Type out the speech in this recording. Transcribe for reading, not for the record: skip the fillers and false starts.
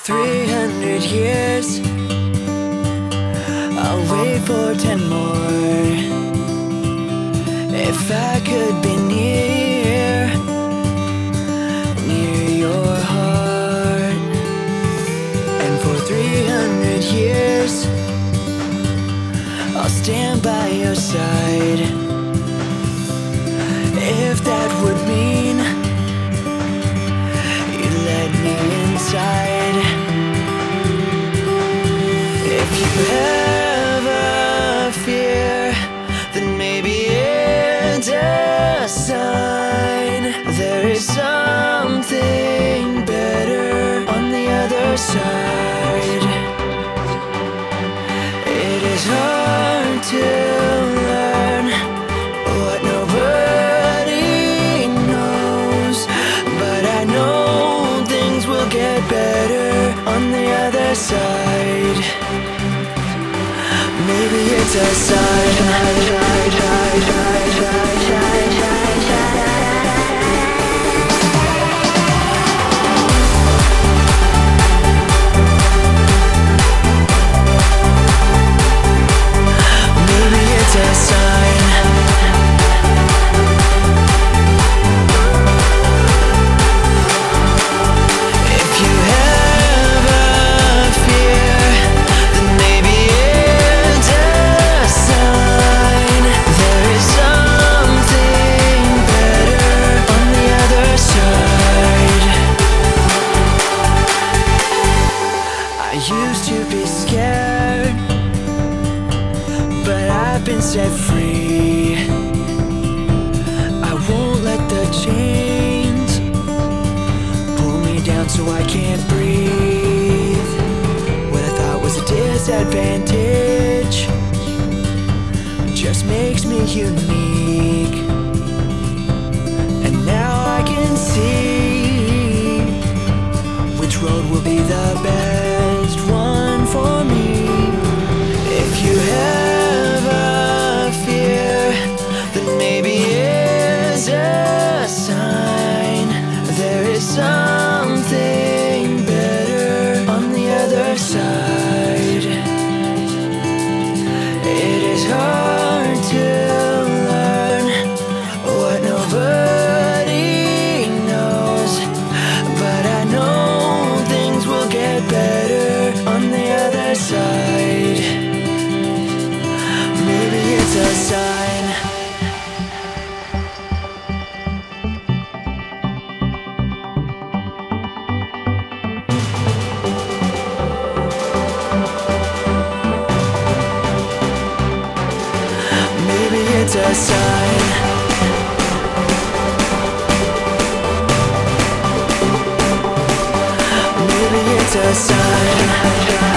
300 years, I'll wait for 10 more. If I could be near your heart. And for 300 years, I'll stand by your side. If that would mean you let me inside. If you ever fear, then maybe it's a sign. There is something better on the other side. It is hard to learn what nobody knows, but I know things will get better on the other side. Maybe it's a sign. I used to be scared, but I've been set free. I won't let the chains pull me down so I can't breathe. What I thought was a disadvantage just makes me unique. And now I can see which road will be the best one for me. If you ever fear, then maybe it's a sign. There is something better on the other side. It is hard to learn what nobody knows, but I know things will get better on the other side. Maybe it's a sign. Maybe it's a sign. Maybe it's a sign.